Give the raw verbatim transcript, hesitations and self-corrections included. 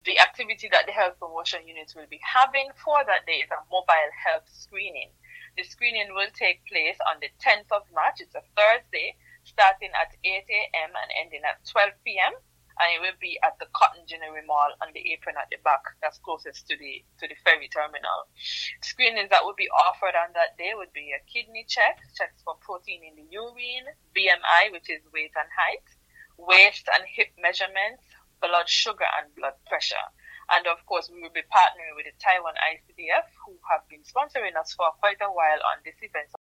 The activity that the health promotion unit will be having for that day is a mobile health screening. The screening will take place on the tenth of March. It's a Thursday, starting at eight a.m. and ending at twelve p.m. And it will be at the Cotton Ginnery Mall on the apron at the back, that's closest to the to the ferry terminal. Screenings that would be offered on that day would be a kidney check, checks for protein in the urine, B M I, which is weight and height, waist and hip measurements, blood sugar and blood pressure. And of course, we will be partnering with the Taiwan I C D F, who have been sponsoring us for quite a while on this event.